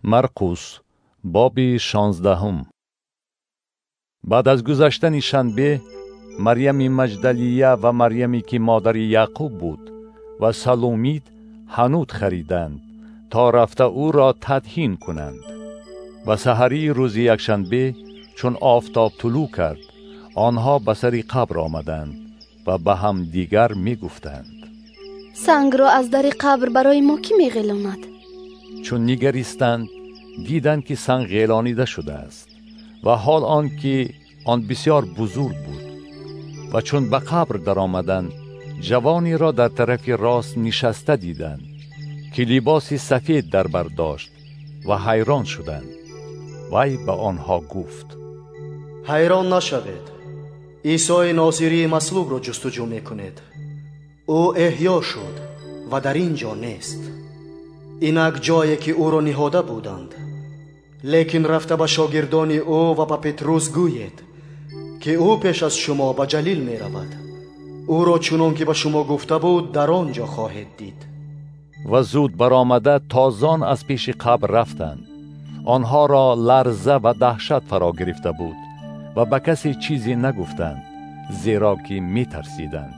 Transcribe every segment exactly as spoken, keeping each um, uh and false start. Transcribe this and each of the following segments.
مرقس باب شانزدهم. بعد از گذشتن شنبه، مریم مجدلیه و مریمی که مادر یعقوب بود و سلومیت حنوط خریدند تا رفته او را تدفین کنند. و سحری روز یکشنبه چون آفتاب طلوع کرد، آنها به سر قبر آمدند و به هم دیگر می گفتند: سنگ را از در قبر برای ما کی می غلاند؟ چون نگریستند دیدند که سنگ غلانیده شده است و حال آن که آن بسیار بزرگ بود. و چون به قبر در آمدند، جوانی را در طرف راست نشسته دیدند که لباس سفید در بر داشت و حیران شدند. وی به آنها گفت: حیران نشوید، عیسی ناصری مصلوب را جستجو میکنید. او احیا شد و در اینجا نیست. اینک جایی که او را نهاده بودند. لیکن رفته به شاگردان او و به پتروس گویید که او پیش از شما به جلیل می رود. او را چنان که به شما گفته بود در آنجا خواهید دید. و زود برآمده تازان از پیش قبر رفتند. آنها را لرزه و دهشت فرا گرفته بود و به کسی چیزی نگفتند، زیرا که می ترسیدند.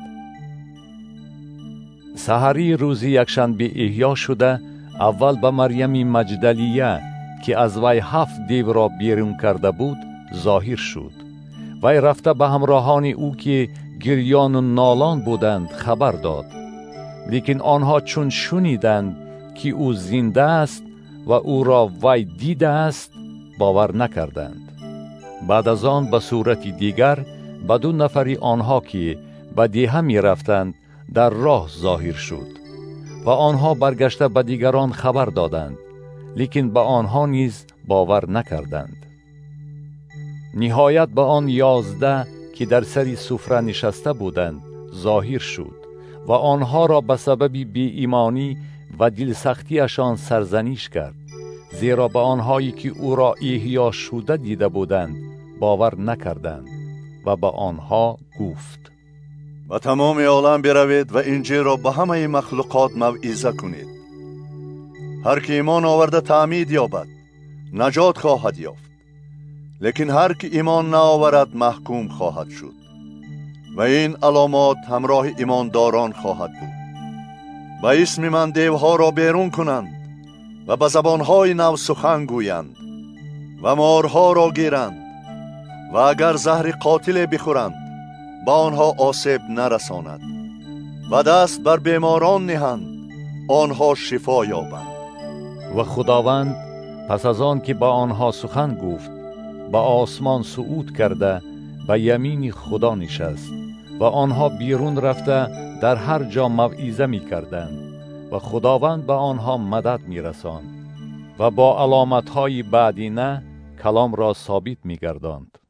سحری روز یکشنبه احیا شده، اول به مریم مجدلیه که از وی هفت دیو را بیرون کرده بود ظاهر شد. وی رفته به همراهان او که گریان و نالان بودند خبر داد. لیکن آنها چون شنیدند که او زنده است و او را وی دیده است، باور نکردند. بعد از آن به صورت دیگر به دو نفری آنها که به دیه می رفتند در راه ظاهر شد و آنها برگشته به دیگران خبر دادند، لیکن به آنها نیز باور نکردند. نهایت به آن یازده که در سری سفره نشسته بودند ظاهر شد و آنها را به سبب بی ایمانی و دلسختیشان سرزنش کرد، زیرا به آنهایی که او را احیا شده دیده بودند باور نکردند. و به آنها گفت: و تمام عالم بروید و انجیل را به همه مخلوقات موعظه کنید. هر که ایمان آورده تعمید یابد نجات خواهد یافت، لیکن هر که ایمان نآورد محکوم خواهد شد. و این علامات همراه ایمانداران خواهد بود: به اسم من دیوها را بیرون کنند و به زبانهای نو سخن گویند و مارها را گیرند و اگر زهر قاتل بخورند به آنها آسیب نرساند و دست بر بیماران نهند آنها شفا یابند. و خداوند پس از آن که با آنها سخن گفت به آسمان صعود کرده به یمین خدا نشست و آنها بیرون رفته در هر جا موعظه می کردند و خداوند به آنها مدد می رساند و با علامتهای بعدینه کلام را ثابت می گرداند.